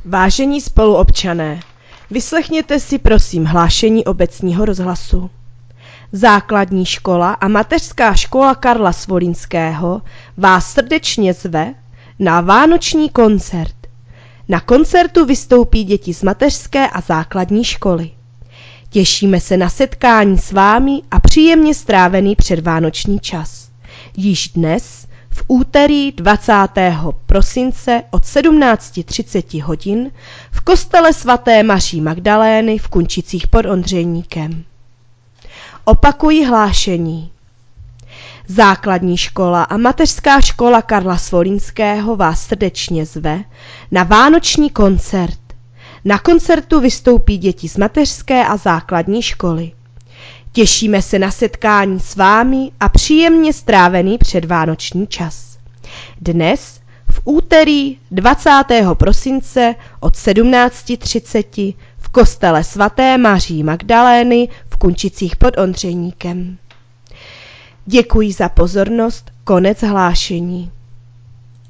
Vážení spoluobčané, vyslechněte si prosím hlášení obecního rozhlasu. Základní škola a mateřská škola Karla Svolínského vás srdečně zve na vánoční koncert. Na koncertu vystoupí děti z mateřské a základní školy. Těšíme se na setkání s vámi a příjemně strávený předvánoční čas. Již dnes, v úterý 20. prosince od 17:30 hodin v kostele svaté Maří Magdalény v Kunčicích pod Ondřejníkem. Opakuji hlášení. Základní škola a mateřská škola Karla Svolínského vás srdečně zve na vánoční koncert. Na koncertu vystoupí děti z mateřské a základní školy. Těšíme se na setkání s vámi a příjemně strávený předvánoční čas. Dnes, v úterý 20. prosince od 17:30 v kostele svaté Maří Magdalény v Kunčicích pod Ondřejníkem. Děkuji za pozornost, konec hlášení.